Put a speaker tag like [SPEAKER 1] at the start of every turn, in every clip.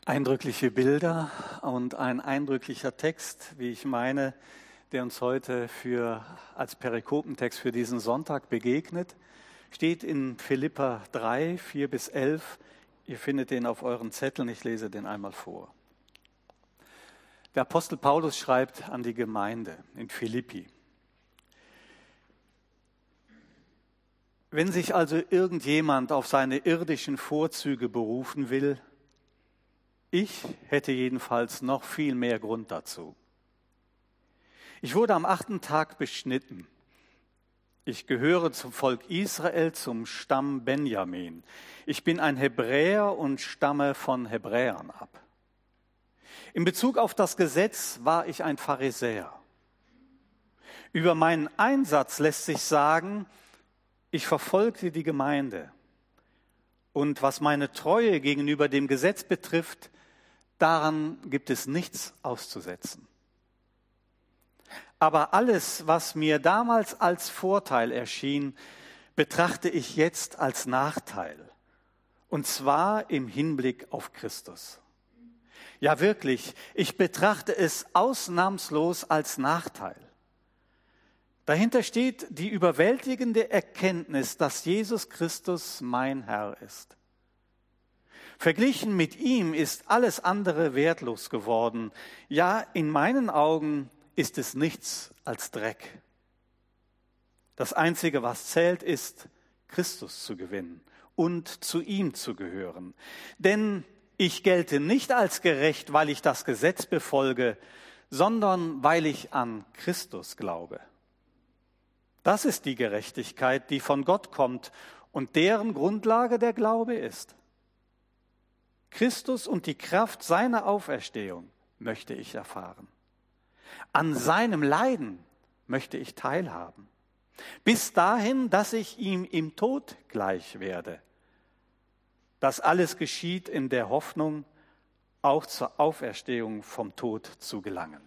[SPEAKER 1] Eindrückliche Bilder und ein eindrücklicher Text, wie ich meine, der uns heute als Perikopentext für diesen Sonntag begegnet, steht in Philipper 3, 4-11. Ihr findet den auf euren Zetteln, ich lese den einmal vor. Der Apostel Paulus schreibt an die Gemeinde in Philippi: Wenn sich also irgendjemand auf seine irdischen Vorzüge berufen will, ich hätte jedenfalls noch viel mehr Grund dazu. Ich wurde am 8. Tag beschnitten. Ich gehöre zum Volk Israel, zum Stamm Benjamin. Ich bin ein Hebräer und stamme von Hebräern ab. In Bezug auf das Gesetz war ich ein Pharisäer. Über meinen Einsatz lässt sich sagen, ich verfolgte die Gemeinde. Und was meine Treue gegenüber dem Gesetz betrifft, daran gibt es nichts auszusetzen. Aber alles, was mir damals als Vorteil erschien, betrachte ich jetzt als Nachteil. Und zwar im Hinblick auf Christus. Ja wirklich, ich betrachte es ausnahmslos als Nachteil. Dahinter steht die überwältigende Erkenntnis, dass Jesus Christus mein Herr ist. Verglichen mit ihm ist alles andere wertlos geworden. Ja, in meinen Augen ist es nichts als Dreck. Das Einzige, was zählt, ist, Christus zu gewinnen und zu ihm zu gehören. Denn ich gelte nicht als gerecht, weil ich das Gesetz befolge, sondern weil ich an Christus glaube. Das ist die Gerechtigkeit, die von Gott kommt und deren Grundlage der Glaube ist. Christus und die Kraft seiner Auferstehung möchte ich erfahren. An seinem Leiden möchte ich teilhaben. Bis dahin, dass ich ihm im Tod gleich werde. Das alles geschieht in der Hoffnung, auch zur Auferstehung vom Tod zu gelangen.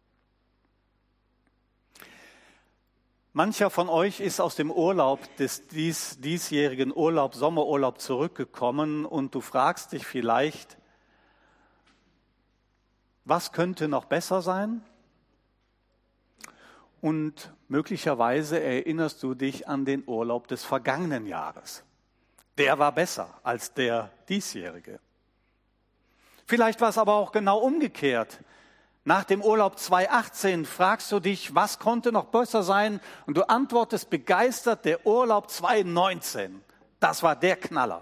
[SPEAKER 1] Mancher von euch ist aus dem Urlaub, des diesjährigen Sommerurlaub zurückgekommen und du fragst dich vielleicht, was könnte noch besser sein? Und möglicherweise erinnerst du dich an den Urlaub des vergangenen Jahres. Der war besser als der diesjährige. Vielleicht war es aber auch genau umgekehrt. Nach dem Urlaub 2018 fragst du dich, was konnte noch besser sein? Und du antwortest begeistert, der Urlaub 2019. Das war der Knaller.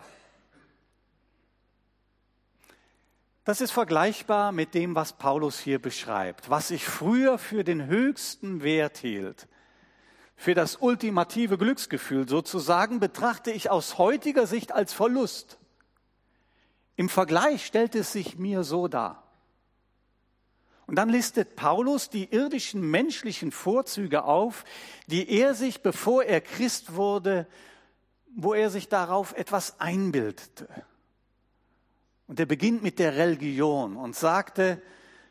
[SPEAKER 1] Das ist vergleichbar mit dem, was Paulus hier beschreibt. Was ich früher für den höchsten Wert hielt, für das ultimative Glücksgefühl sozusagen, betrachte ich aus heutiger Sicht als Verlust. Im Vergleich stellt es sich mir so dar. Und dann listet Paulus die irdischen menschlichen Vorzüge auf, die er sich, bevor er Christ wurde, wo er sich darauf etwas einbildete. Und er beginnt mit der Religion und sagte,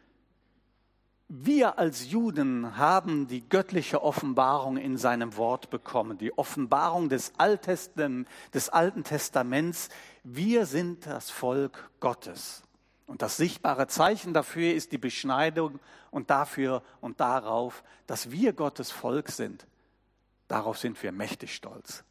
[SPEAKER 1] wir als Juden haben die göttliche Offenbarung in seinem Wort bekommen, die Offenbarung des Alten Testaments. Wir sind das Volk Gottes. Und das sichtbare Zeichen dafür ist die Beschneidung und dafür und darauf, dass wir Gottes Volk sind. Darauf sind wir mächtig stolz.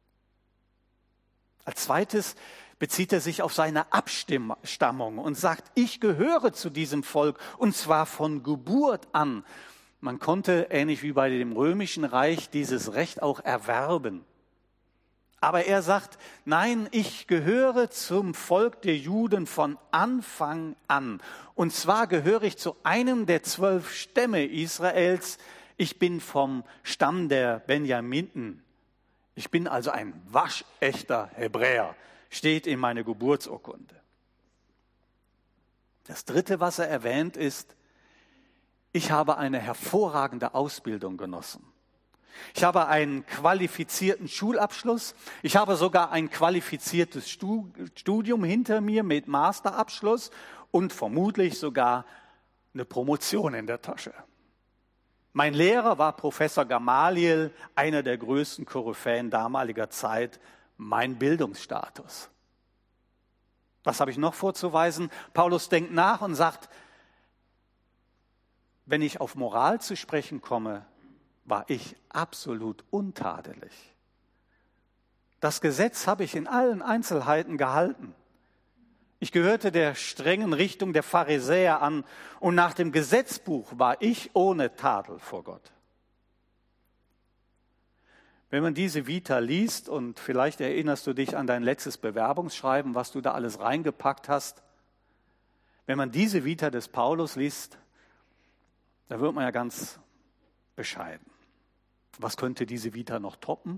[SPEAKER 1] Als zweites bezieht er sich auf seine Abstammung und sagt, ich gehöre zu diesem Volk und zwar von Geburt an. Man konnte, ähnlich wie bei dem Römischen Reich, dieses Recht auch erwerben. Aber er sagt, nein, ich gehöre zum Volk der Juden von Anfang an. Und zwar gehöre ich zu einem der 12 Stämme Israels. Ich bin vom Stamm der Benjamiten. Ich bin also ein waschechter Hebräer, steht in meiner Geburtsurkunde. Das Dritte, was er erwähnt, ist, ich habe eine hervorragende Ausbildung genossen. Ich habe einen qualifizierten Schulabschluss. Ich habe sogar ein qualifiziertes Studium hinter mir mit Masterabschluss und vermutlich sogar eine Promotion in der Tasche. Mein Lehrer war Professor Gamaliel, einer der größten Koryphäen damaliger Zeit, mein Bildungsstatus. Was habe ich noch vorzuweisen? Paulus denkt nach und sagt, wenn ich auf Moral zu sprechen komme, war ich absolut untadelig. Das Gesetz habe ich in allen Einzelheiten gehalten. Ich gehörte der strengen Richtung der Pharisäer an und nach dem Gesetzbuch war ich ohne Tadel vor Gott. Wenn man diese Vita liest, und vielleicht erinnerst du dich an dein letztes Bewerbungsschreiben, was du da alles reingepackt hast, wenn man diese Vita des Paulus liest, da wird man ja ganz bescheiden. Was könnte diese Vita noch toppen?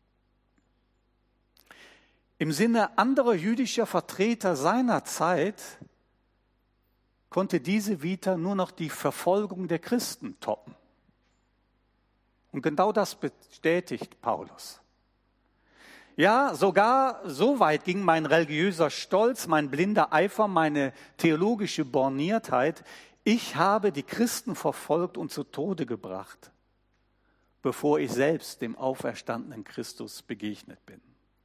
[SPEAKER 1] Im Sinne anderer jüdischer Vertreter seiner Zeit konnte diese Vita nur noch die Verfolgung der Christen toppen. Und genau das bestätigt Paulus. Ja, sogar so weit ging mein religiöser Stolz, mein blinder Eifer, meine theologische Borniertheit. Ich habe die Christen verfolgt und zu Tode gebracht, bevor ich selbst dem auferstandenen Christus begegnet bin.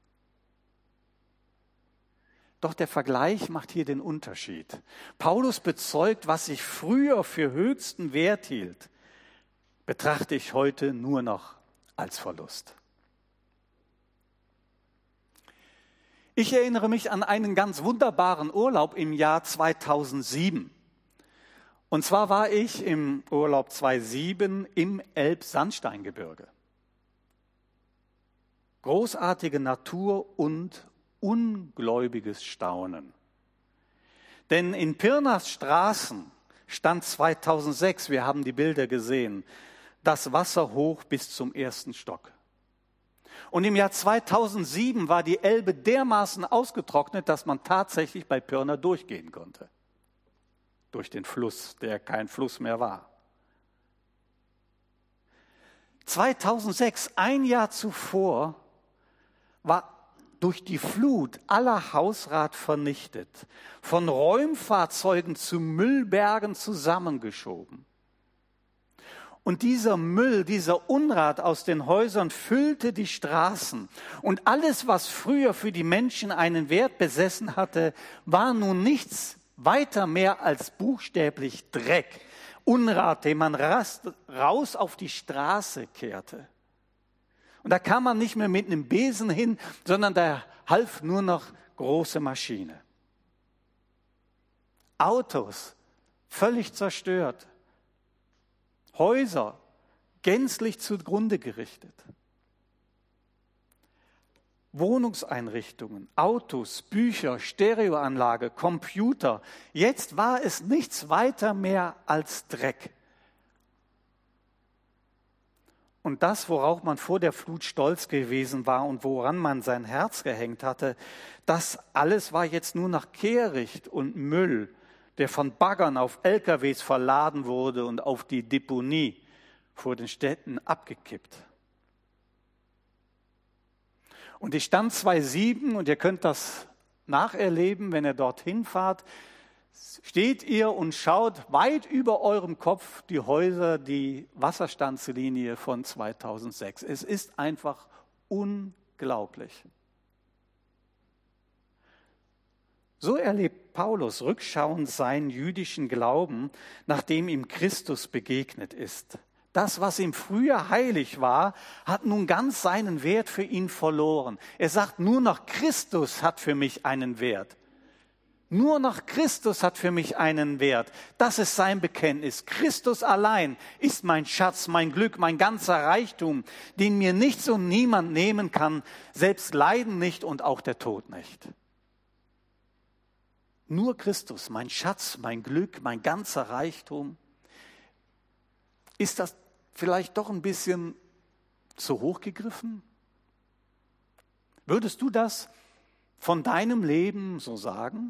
[SPEAKER 1] Doch der Vergleich macht hier den Unterschied. Paulus bezeugt, was ich früher für höchsten Wert hielt, betrachte ich heute nur noch als Verlust. Ich erinnere mich an einen ganz wunderbaren Urlaub im Jahr 2007. Und zwar war ich im Urlaub 2007 im Elbsandsteingebirge. Großartige Natur und ungläubiges Staunen. Denn in Pirnas Straßen stand 2006, wir haben die Bilder gesehen, das Wasser hoch bis zum 1. Stock. Und im Jahr 2007 war die Elbe dermaßen ausgetrocknet, dass man tatsächlich bei Pirna durchgehen konnte. Durch den Fluss, der kein Fluss mehr war. 2006, ein Jahr zuvor, war durch die Flut aller Hausrat vernichtet, von Räumfahrzeugen zu Müllbergen zusammengeschoben. Und dieser Müll, dieser Unrat aus den Häusern füllte die Straßen. Und alles, was früher für die Menschen einen Wert besessen hatte, war nun nichts weiter mehr als buchstäblich Dreck, Unrat, den man raus auf die Straße kehrte. Und da kam man nicht mehr mit einem Besen hin, sondern da half nur noch große Maschine. Autos völlig zerstört. Häuser gänzlich zugrunde gerichtet. Wohnungseinrichtungen, Autos, Bücher, Stereoanlage, Computer. Jetzt war es nichts weiter mehr als Dreck. Und das, worauf man vor der Flut stolz gewesen war und woran man sein Herz gehängt hatte, das alles war jetzt nur noch Kehricht und Müll, der von Baggern auf LKWs verladen wurde und auf die Deponie vor den Städten abgekippt. Und ich stand 2007, und ihr könnt das nacherleben, wenn ihr dorthin fahrt, steht ihr und schaut weit über eurem Kopf die Häuser, die Wasserstandslinie von 2006. Es ist einfach unglaublich. So erlebt Paulus rückschauend seinen jüdischen Glauben, nachdem ihm Christus begegnet ist. Das, was ihm früher heilig war, hat nun ganz seinen Wert für ihn verloren. Er sagt, nur noch Christus hat für mich einen Wert. Nur noch Christus hat für mich einen Wert. Das ist sein Bekenntnis. Christus allein ist mein Schatz, mein Glück, mein ganzer Reichtum, den mir nichts und niemand nehmen kann, selbst Leiden nicht und auch der Tod nicht. Nur Christus, mein Schatz, mein Glück, mein ganzer Reichtum. Ist das vielleicht doch ein bisschen zu hoch gegriffen? Würdest du das von deinem Leben so sagen?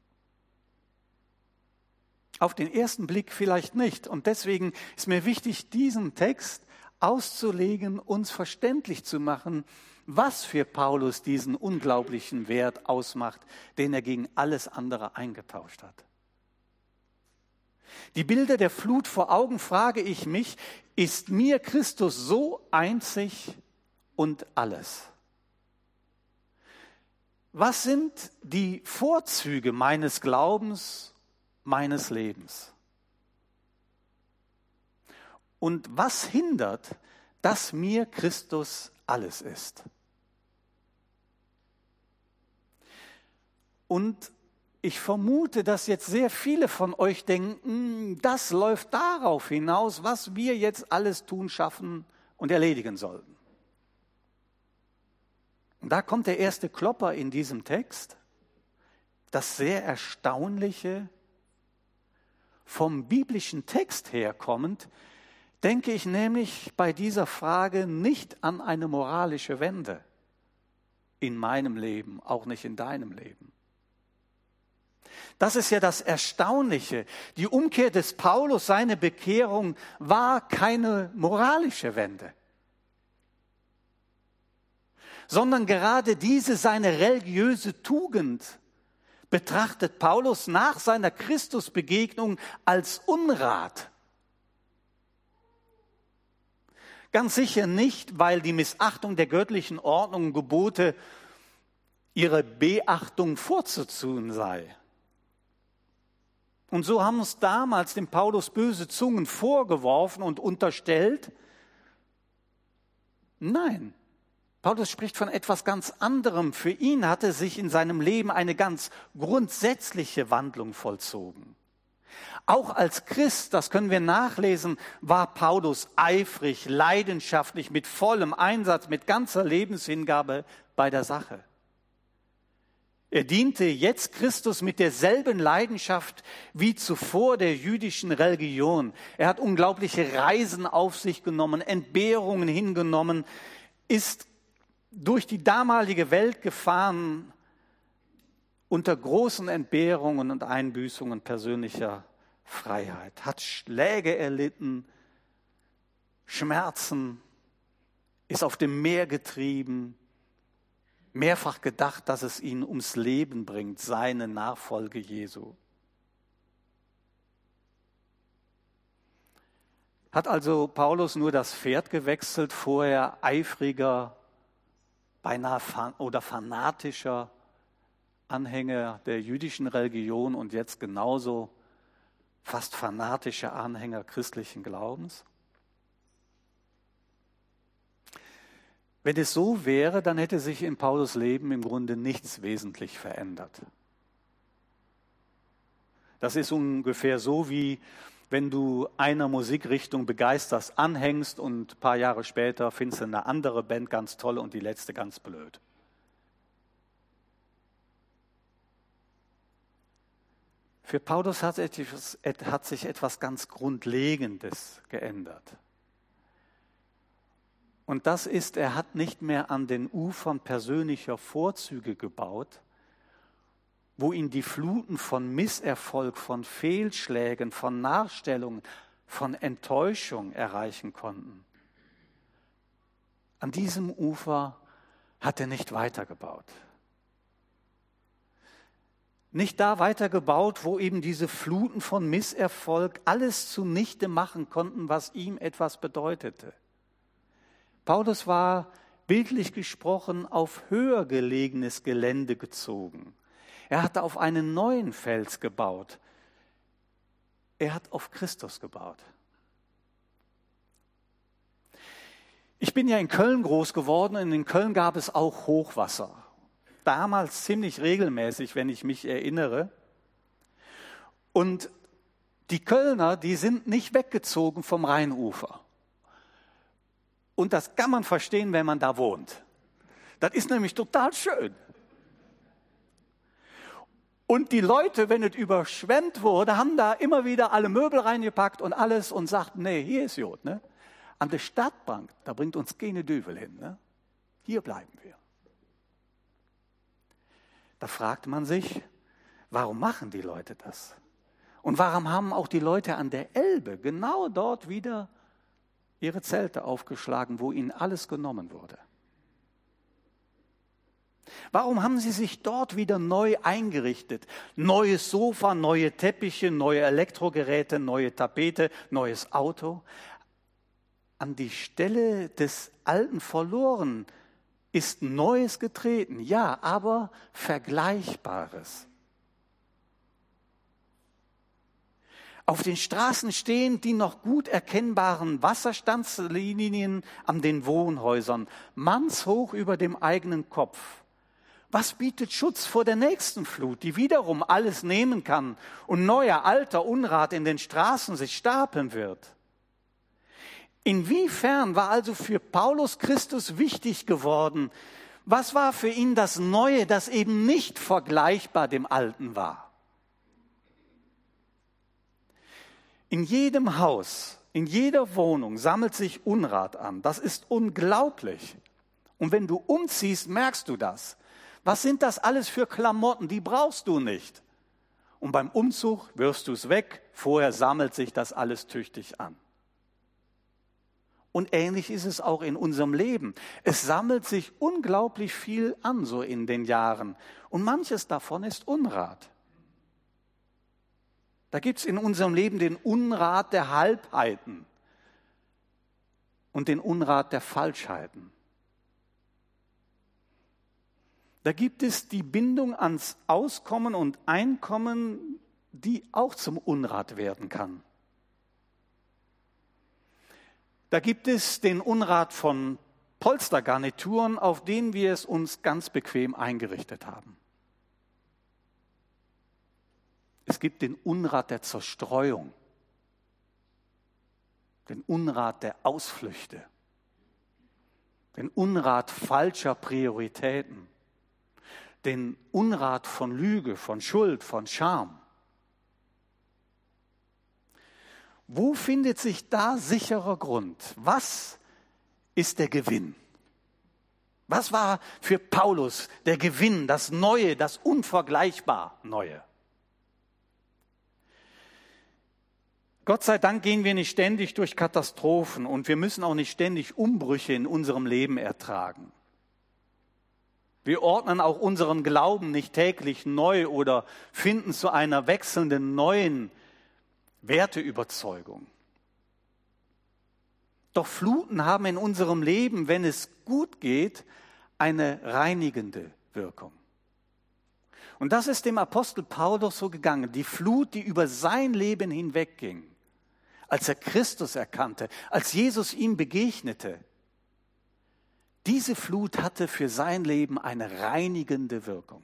[SPEAKER 1] Auf den ersten Blick vielleicht nicht. Und deswegen ist mir wichtig, diesen Text auszulegen, uns verständlich zu machen, was für Paulus diesen unglaublichen Wert ausmacht, den er gegen alles andere eingetauscht hat. Die Bilder der Flut vor Augen frage ich mich, ist mir Christus so einzig und alles? Was sind die Vorzüge meines Glaubens, meines Lebens? Und was hindert, dass mir Christus alles ist? Und ich vermute, dass jetzt sehr viele von euch denken, das läuft darauf hinaus, was wir jetzt alles tun, schaffen und erledigen sollten. Und da kommt der erste Klopper in diesem Text, das sehr Erstaunliche, vom biblischen Text herkommend, denke ich nämlich bei dieser Frage nicht an eine moralische Wende in meinem Leben, auch nicht in deinem Leben. Das ist ja das Erstaunliche. Die Umkehr des Paulus, seine Bekehrung, war keine moralische Wende, sondern gerade diese, seine religiöse Tugend, betrachtet Paulus nach seiner Christusbegegnung als Unrat. Ganz sicher nicht, weil die Missachtung der göttlichen Ordnung und Gebote ihre Beachtung vorzuziehen sei. Und so haben uns damals dem Paulus böse Zungen vorgeworfen und unterstellt. Nein, Paulus spricht von etwas ganz anderem. Für ihn hatte sich in seinem Leben eine ganz grundsätzliche Wandlung vollzogen. Auch als Christ, das können wir nachlesen, war Paulus eifrig, leidenschaftlich, mit vollem Einsatz, mit ganzer Lebenshingabe bei der Sache. Er diente jetzt Christus mit derselben Leidenschaft wie zuvor der jüdischen Religion. Er hat unglaubliche Reisen auf sich genommen, Entbehrungen hingenommen, ist durch die damalige Welt gefahren unter großen Entbehrungen und Einbüßungen persönlicher Freiheit, hat Schläge erlitten, Schmerzen, ist auf dem Meer getrieben, mehrfach gedacht, dass es ihn ums Leben bringt, seine Nachfolge Jesu. Hat also Paulus nur das Pferd gewechselt, vorher eifriger, beinahe oder fanatischer Anhänger der jüdischen Religion und jetzt genauso fast fanatischer Anhänger christlichen Glaubens? Wenn es so wäre, dann hätte sich in Paulus' Leben im Grunde nichts wesentlich verändert. Das ist ungefähr so, wie wenn du einer Musikrichtung begeistert anhängst und ein paar Jahre später findest du eine andere Band ganz toll und die letzte ganz blöd. Für Paulus hat sich etwas ganz Grundlegendes geändert. Und das ist, er hat nicht mehr an den Ufern persönlicher Vorzüge gebaut, wo ihn die Fluten von Misserfolg, von Fehlschlägen, von Nachstellungen, von Enttäuschung erreichen konnten. An diesem Ufer hat er nicht weitergebaut. Nicht da weitergebaut, wo eben diese Fluten von Misserfolg alles zunichte machen konnten, was ihm etwas bedeutete. Paulus war bildlich gesprochen auf höher gelegenes Gelände gezogen. Er hatte auf einen neuen Fels gebaut. Er hat auf Christus gebaut. Ich bin ja in Köln groß geworden und in Köln gab es auch Hochwasser. Damals ziemlich regelmäßig, wenn ich mich erinnere. Und die Kölner, die sind nicht weggezogen vom Rheinufer. Und das kann man verstehen, wenn man da wohnt. Das ist nämlich total schön. Und die Leute, wenn es überschwemmt wurde, haben da immer wieder alle Möbel reingepackt und alles und sagten, nee, hier ist Jod. Ne? An der Stadtbank, da bringt uns keine Düvel hin. Ne? Hier bleiben wir. Da fragt man sich, warum machen die Leute das? Und warum haben auch die Leute an der Elbe genau dort wieder ihre Zelte aufgeschlagen, wo ihnen alles genommen wurde? Warum haben sie sich dort wieder neu eingerichtet? Neues Sofa, neue Teppiche, neue Elektrogeräte, neue Tapete, neues Auto. An die Stelle des alten verloren ist Neues getreten, ja, aber Vergleichbares. Auf den Straßen stehen die noch gut erkennbaren Wasserstandslinien an den Wohnhäusern, mannshoch über dem eigenen Kopf. Was bietet Schutz vor der nächsten Flut, die wiederum alles nehmen kann und neuer, alter Unrat in den Straßen sich stapeln wird? Inwiefern war also für Paulus Christus wichtig geworden? Was war für ihn das Neue, das eben nicht vergleichbar dem Alten war? In jedem Haus, in jeder Wohnung sammelt sich Unrat an. Das ist unglaublich. Und wenn du umziehst, merkst du das. Was sind das alles für Klamotten? Die brauchst du nicht. Und beim Umzug wirfst du es weg. Vorher sammelt sich das alles tüchtig an. Und ähnlich ist es auch in unserem Leben. Es sammelt sich unglaublich viel an, so in den Jahren. Und manches davon ist Unrat. Da gibt es in unserem Leben den Unrat der Halbheiten und den Unrat der Falschheiten. Da gibt es die Bindung ans Auskommen und Einkommen, die auch zum Unrat werden kann. Da gibt es den Unrat von Polstergarnituren, auf denen wir es uns ganz bequem eingerichtet haben. Es gibt den Unrat der Zerstreuung, den Unrat der Ausflüchte, den Unrat falscher Prioritäten, den Unrat von Lüge, von Schuld, von Scham. Wo findet sich da sicherer Grund? Was ist der Gewinn? Was war für Paulus der Gewinn, das Neue, das unvergleichbar Neue? Gott sei Dank gehen wir nicht ständig durch Katastrophen und wir müssen auch nicht ständig Umbrüche in unserem Leben ertragen. Wir ordnen auch unseren Glauben nicht täglich neu oder finden zu einer wechselnden neuen Werteüberzeugung. Doch Fluten haben in unserem Leben, wenn es gut geht, eine reinigende Wirkung. Und das ist dem Apostel Paulus so gegangen. Die Flut, die über sein Leben hinwegging, als er Christus erkannte, als Jesus ihm begegnete, diese Flut hatte für sein Leben eine reinigende Wirkung.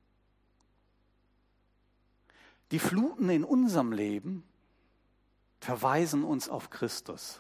[SPEAKER 1] Die Fluten in unserem Leben verweisen uns auf Christus.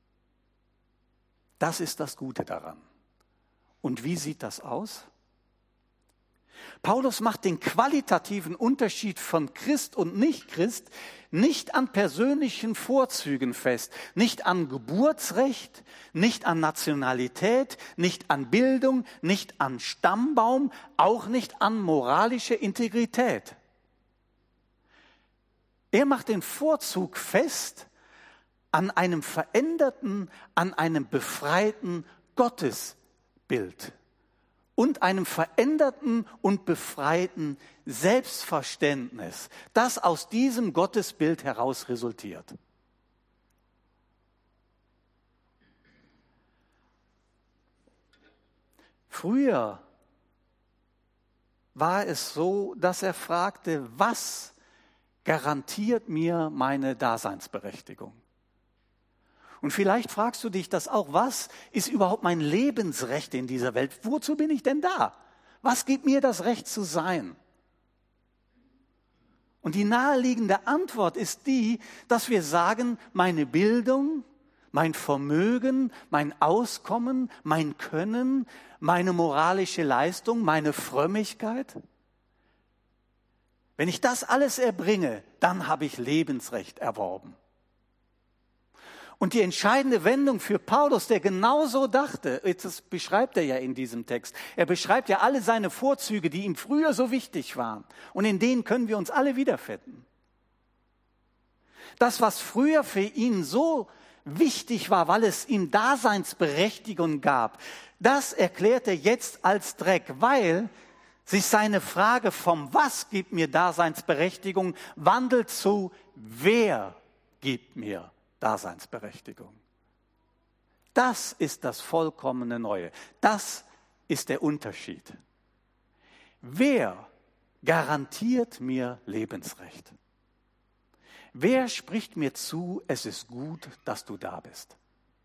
[SPEAKER 1] Das ist das Gute daran. Und wie sieht das aus? Paulus macht den qualitativen Unterschied von Christ und Nicht-Christ nicht an persönlichen Vorzügen fest, nicht an Geburtsrecht, nicht an Nationalität, nicht an Bildung, nicht an Stammbaum, auch nicht an moralische Integrität. Er macht den Vorzug fest an einem veränderten, an einem befreiten Gottesbild und einem veränderten und befreiten Selbstverständnis, das aus diesem Gottesbild heraus resultiert. Früher war es so, dass er fragte, was garantiert mir meine Daseinsberechtigung? Und vielleicht fragst du dich das auch, was ist überhaupt mein Lebensrecht in dieser Welt? Wozu bin ich denn da? Was gibt mir das Recht zu sein? Und die naheliegende Antwort ist die, dass wir sagen, meine Bildung, mein Vermögen, mein Auskommen, mein Können, meine moralische Leistung, meine Frömmigkeit, wenn ich das alles erbringe, dann habe ich Lebensrecht erworben. Und die entscheidende Wendung für Paulus, der genauso dachte, das beschreibt er ja in diesem Text. Er beschreibt ja alle seine Vorzüge, die ihm früher so wichtig waren. Und in denen können wir uns alle wiederfinden. Das, was früher für ihn so wichtig war, weil es ihm Daseinsberechtigung gab, das erklärt er jetzt als Dreck, weil sich seine Frage vom Was gibt mir Daseinsberechtigung wandelt zu Wer gibt mir Daseinsberechtigung. Das ist das vollkommene Neue. Das ist der Unterschied. Wer garantiert mir Lebensrecht? Wer spricht mir zu, es ist gut, dass du da bist?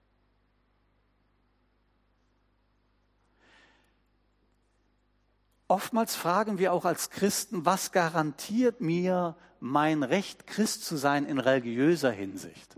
[SPEAKER 1] Oftmals fragen wir auch als Christen, was garantiert mir mein Recht, Christ zu sein in religiöser Hinsicht?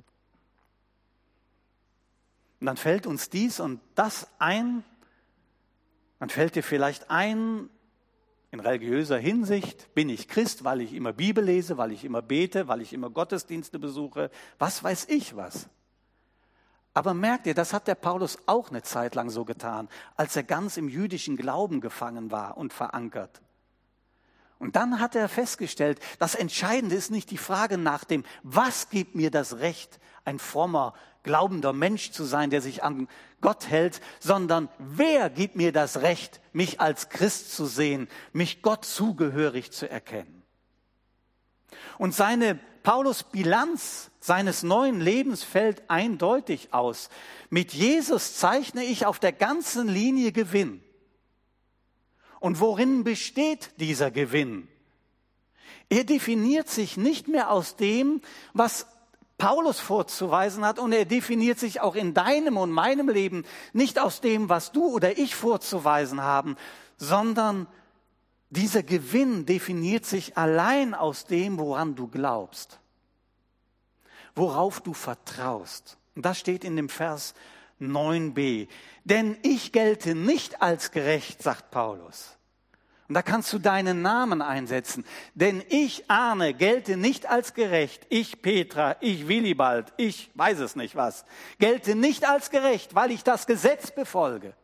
[SPEAKER 1] Und dann fällt uns dies und das ein, dann fällt dir vielleicht ein, in religiöser Hinsicht bin ich Christ, weil ich immer Bibel lese, weil ich immer bete, weil ich immer Gottesdienste besuche, was weiß ich was. Aber merkt ihr, das hat der Paulus auch eine Zeit lang so getan, als er ganz im jüdischen Glauben gefangen war und verankert. Und dann hat er festgestellt, das Entscheidende ist nicht die Frage nach dem, was gibt mir das Recht, ein frommer, glaubender Mensch zu sein, der sich an Gott hält, sondern wer gibt mir das Recht, mich als Christ zu sehen, mich Gott zugehörig zu erkennen. Und Paulus' Bilanz seines neuen Lebens fällt eindeutig aus. Mit Jesus zeichne ich auf der ganzen Linie Gewinn. Und worin besteht dieser Gewinn? Er definiert sich nicht mehr aus dem, was Paulus vorzuweisen hat, und er definiert sich auch in deinem und meinem Leben nicht aus dem, was du oder ich vorzuweisen haben, sondern dieser Gewinn definiert sich allein aus dem, woran du glaubst, worauf du vertraust. Und das steht in dem Vers 9b. Denn ich gelte nicht als gerecht, sagt Paulus. Und da kannst du deinen Namen einsetzen. Denn ich, Arne, gelte nicht als gerecht. Ich, Petra, ich, Willibald, ich weiß es nicht was. Gelte nicht als gerecht, weil ich das Gesetz befolge,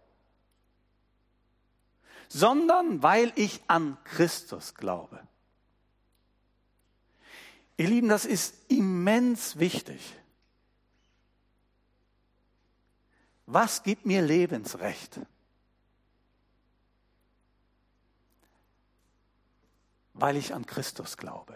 [SPEAKER 1] sondern weil ich an Christus glaube. Ihr Lieben, das ist immens wichtig. Was gibt mir Lebensrecht? Weil ich an Christus glaube.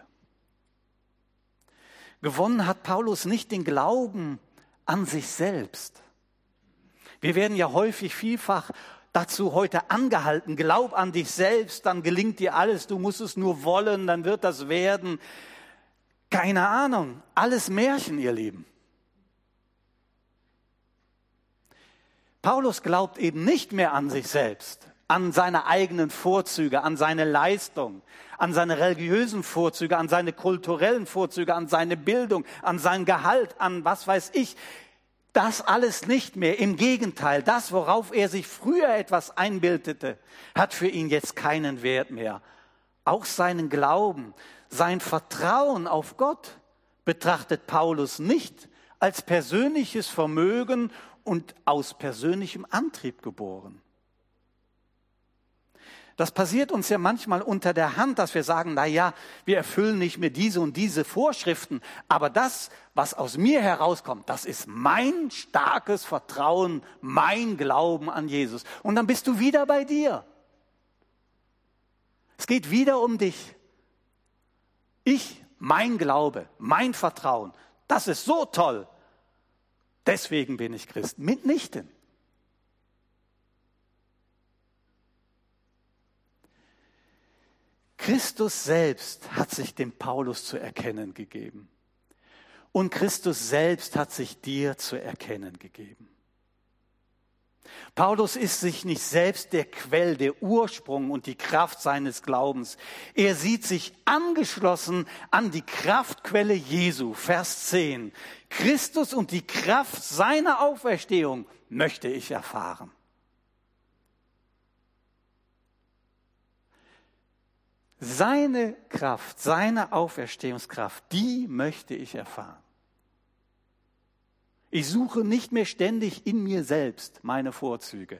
[SPEAKER 1] Gewonnen hat Paulus nicht den Glauben an sich selbst. Wir werden ja vielfach dazu heute angehalten, glaub an dich selbst, dann gelingt dir alles, du musst es nur wollen, dann wird das werden. Keine Ahnung, alles Märchen, ihr Lieben. Paulus glaubt eben nicht mehr an sich selbst, an seine eigenen Vorzüge, an seine Leistung, an seine religiösen Vorzüge, an seine kulturellen Vorzüge, an seine Bildung, an sein Gehalt, an was weiß ich. Das alles nicht mehr. Im Gegenteil, das, worauf er sich früher etwas einbildete, hat für ihn jetzt keinen Wert mehr. Auch seinen Glauben, sein Vertrauen auf Gott betrachtet Paulus nicht als persönliches Vermögen und aus persönlichem Antrieb geboren. Das passiert uns ja manchmal unter der Hand, dass wir sagen, na ja, wir erfüllen nicht mehr diese und diese Vorschriften, aber das, was aus mir herauskommt, das ist mein starkes Vertrauen, mein Glauben an Jesus. Und dann bist du wieder bei dir. Es geht wieder um dich. Mein Glaube, mein Vertrauen, das ist so toll. Deswegen bin ich Christ. Mitnichten. Christus selbst hat sich dem Paulus zu erkennen gegeben. Und Christus selbst hat sich dir zu erkennen gegeben. Paulus ist sich nicht selbst der Quell, der Ursprung und die Kraft seines Glaubens. Er sieht sich angeschlossen an die Kraftquelle Jesu, Vers 10. Christus und die Kraft seiner Auferstehung möchte ich erfahren. Seine Kraft, seine Auferstehungskraft, die möchte ich erfahren. Ich suche nicht mehr ständig in mir selbst meine Vorzüge.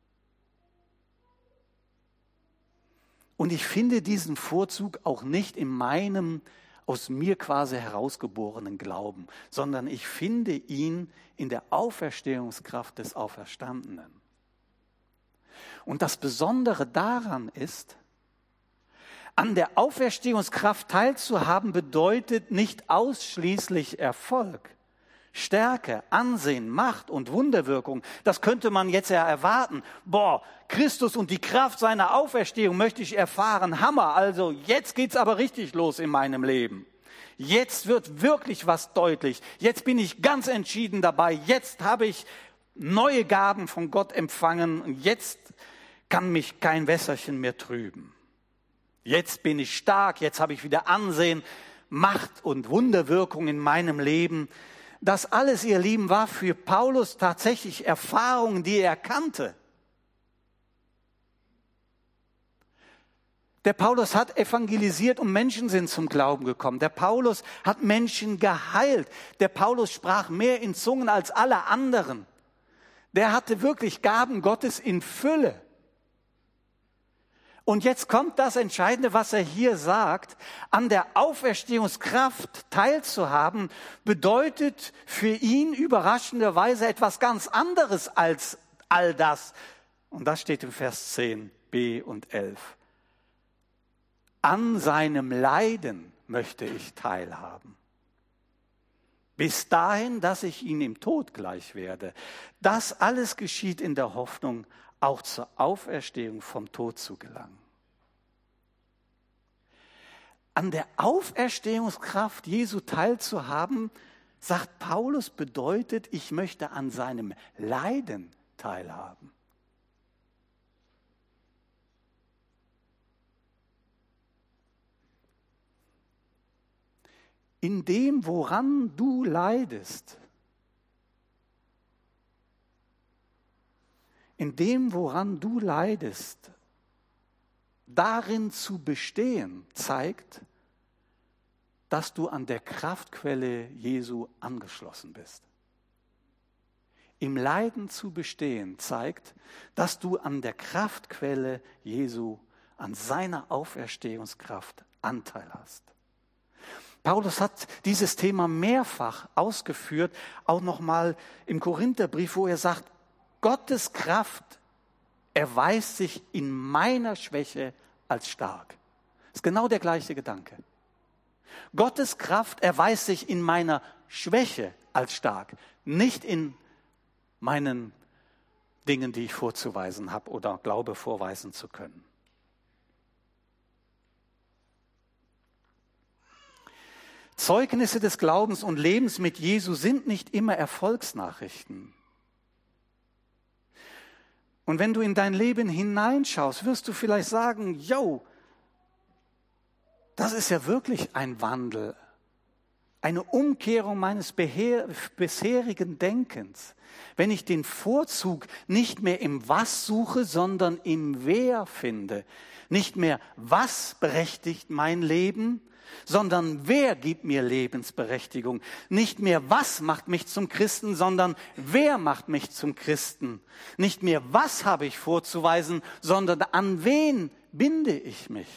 [SPEAKER 1] Und ich finde diesen Vorzug auch nicht in meinem aus mir quasi herausgeborenen Glauben, sondern ich finde ihn in der Auferstehungskraft des Auferstandenen. Und das Besondere daran ist, an der Auferstehungskraft teilzuhaben bedeutet nicht ausschließlich Erfolg. Stärke, Ansehen, Macht und Wunderwirkung. Das könnte man jetzt ja erwarten. Christus und die Kraft seiner Auferstehung möchte ich erfahren. Hammer, also jetzt geht's aber richtig los in meinem Leben. Jetzt wird wirklich was deutlich. Jetzt bin ich ganz entschieden dabei. Jetzt habe ich neue Gaben von Gott empfangen und jetzt kann mich kein Wässerchen mehr trüben. Jetzt bin ich stark, jetzt habe ich wieder Ansehen, Macht und Wunderwirkung in meinem Leben. Das alles, ihr Lieben, war für Paulus tatsächlich Erfahrungen, die er kannte. Der Paulus hat evangelisiert und Menschen sind zum Glauben gekommen. Der Paulus hat Menschen geheilt. Der Paulus sprach mehr in Zungen als alle anderen. Der hatte wirklich Gaben Gottes in Fülle. Und jetzt kommt das Entscheidende, was er hier sagt. An der Auferstehungskraft teilzuhaben, bedeutet für ihn überraschenderweise etwas ganz anderes als all das. Und das steht im Vers 10b und 11. An seinem Leiden möchte ich teilhaben. Bis dahin, dass ich ihm im Tod gleich werde. Das alles geschieht in der Hoffnung, auch zur Auferstehung vom Tod zu gelangen. An der Auferstehungskraft Jesu teilzuhaben, sagt Paulus, bedeutet, ich möchte an seinem Leiden teilhaben. In dem, woran du leidest, darin zu bestehen, zeigt, dass du an der Kraftquelle Jesu angeschlossen bist. Im Leiden zu bestehen, zeigt, dass du an der Kraftquelle Jesu, an seiner Auferstehungskraft Anteil hast. Paulus hat dieses Thema mehrfach ausgeführt, auch nochmal im Korintherbrief, wo er sagt, Gottes Kraft erweist sich in meiner Schwäche als stark. Das ist genau der gleiche Gedanke. Gottes Kraft erweist sich in meiner Schwäche als stark, nicht in meinen Dingen, die ich vorzuweisen habe oder glaube vorweisen zu können. Zeugnisse des Glaubens und Lebens mit Jesu sind nicht immer Erfolgsnachrichten. Und wenn du in dein Leben hineinschaust, wirst du vielleicht sagen, das ist ja wirklich ein Wandel, eine Umkehrung meines bisherigen Denkens. Wenn ich den Vorzug nicht mehr im Was suche, sondern im Wer finde. Nicht mehr, was berechtigt mein Leben, sondern wer gibt mir Lebensberechtigung? Nicht mehr, was macht mich zum Christen, sondern wer macht mich zum Christen? Nicht mehr, was habe ich vorzuweisen, sondern an wen binde ich mich?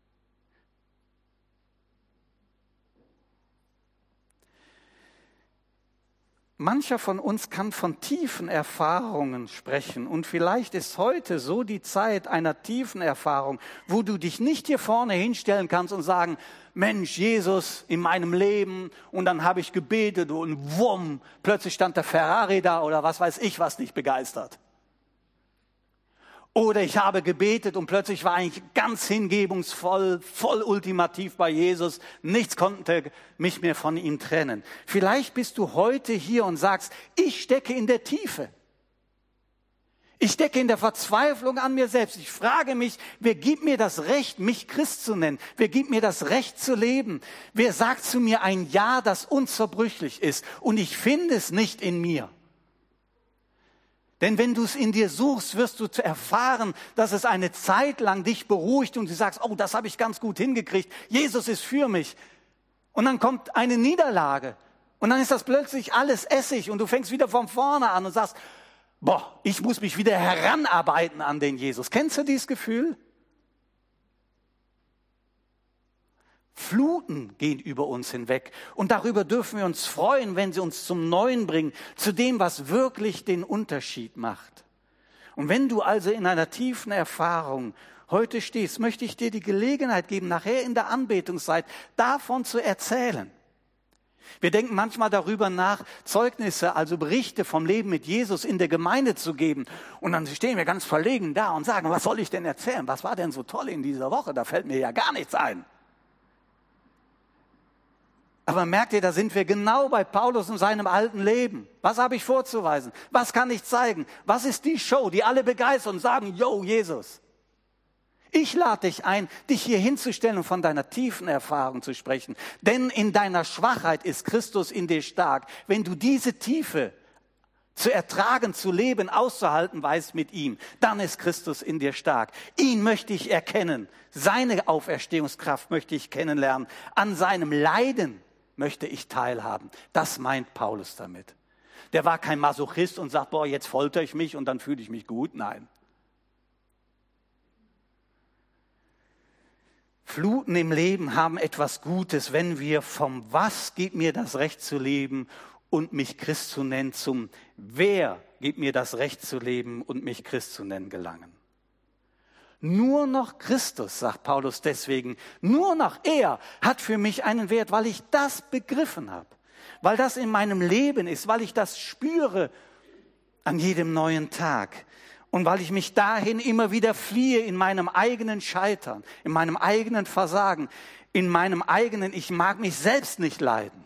[SPEAKER 1] Mancher von uns kann von tiefen Erfahrungen sprechen und vielleicht ist heute so die Zeit einer tiefen Erfahrung, wo du dich nicht hier vorne hinstellen kannst und sagen, Mensch, Jesus in meinem Leben und dann habe ich gebetet und wumm, plötzlich stand der Ferrari da oder was weiß ich, was dich begeistert. Oder ich habe gebetet und plötzlich war ich ganz hingebungsvoll, voll ultimativ bei Jesus. Nichts konnte mich mehr von ihm trennen. Vielleicht bist du heute hier und sagst, ich stecke in der Tiefe. Ich stecke in der Verzweiflung an mir selbst. Ich frage mich, wer gibt mir das Recht, mich Christ zu nennen? Wer gibt mir das Recht zu leben? Wer sagt zu mir ein Ja, das unzerbrüchlich ist? Und ich finde es nicht in mir. Denn wenn du es in dir suchst, wirst du erfahren, dass es eine Zeit lang dich beruhigt und du sagst, oh, das habe ich ganz gut hingekriegt. Jesus ist für mich. Und dann kommt eine Niederlage und dann ist das plötzlich alles Essig und du fängst wieder von vorne an und sagst, ich muss mich wieder heranarbeiten an den Jesus. Kennst du dieses Gefühl? Fluten gehen über uns hinweg und darüber dürfen wir uns freuen, wenn sie uns zum Neuen bringen, zu dem, was wirklich den Unterschied macht. Und wenn du also in einer tiefen Erfahrung heute stehst, möchte ich dir die Gelegenheit geben, nachher in der Anbetungszeit davon zu erzählen. Wir denken manchmal darüber nach, Zeugnisse, also Berichte vom Leben mit Jesus in der Gemeinde zu geben. Und dann stehen wir ganz verlegen da und sagen, was soll ich denn erzählen? Was war denn so toll in dieser Woche? Da fällt mir ja gar nichts ein. Aber merkt ihr, da sind wir genau bei Paulus und seinem alten Leben. Was habe ich vorzuweisen? Was kann ich zeigen? Was ist die Show, die alle begeistern und sagen, yo, Jesus. Ich lade dich ein, dich hier hinzustellen und von deiner tiefen Erfahrung zu sprechen. Denn in deiner Schwachheit ist Christus in dir stark. Wenn du diese Tiefe zu ertragen, zu leben, auszuhalten weißt mit ihm, dann ist Christus in dir stark. Ihn möchte ich erkennen. Seine Auferstehungskraft möchte ich kennenlernen. An seinem Leiden möchte ich teilhaben. Das meint Paulus damit. Der war kein Masochist und sagt, boah, jetzt foltere ich mich und dann fühle ich mich gut. Nein. Fluten im Leben haben etwas Gutes, wenn wir vom Was gibt mir das Recht zu leben und mich Christ zu nennen, zum Wer gibt mir das Recht zu leben und mich Christ zu nennen gelangen. Nur noch Christus, sagt Paulus deswegen, nur noch er hat für mich einen Wert, weil ich das begriffen habe, weil das in meinem Leben ist, weil ich das spüre an jedem neuen Tag. Und weil ich mich dahin immer wieder fliehe in meinem eigenen Scheitern, in meinem eigenen Versagen, in meinem eigenen, ich mag mich selbst nicht leiden.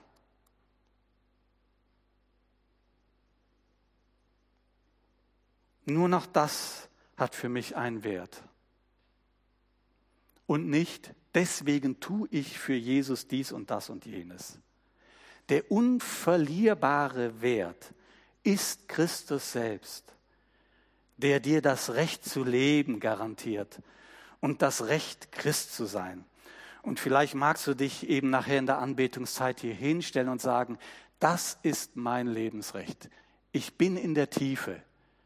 [SPEAKER 1] Nur noch das hat für mich einen Wert. Und nicht, deswegen tue ich für Jesus dies und das und jenes. Der unverlierbare Wert ist Christus selbst, der dir das Recht zu leben garantiert und das Recht, Christ zu sein. Und vielleicht magst du dich eben nachher in der Anbetungszeit hier hinstellen und sagen, das ist mein Lebensrecht. Ich bin in der Tiefe.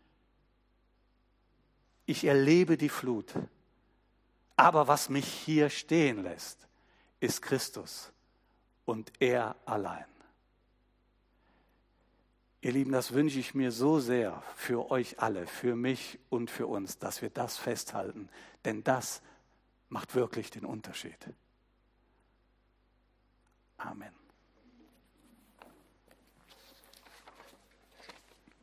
[SPEAKER 1] Ich erlebe die Flut. Aber was mich hier stehen lässt, ist Christus und er allein. Ihr Lieben, das wünsche ich mir so sehr für euch alle, für mich und für uns, dass wir das festhalten, denn das macht wirklich den Unterschied. Amen.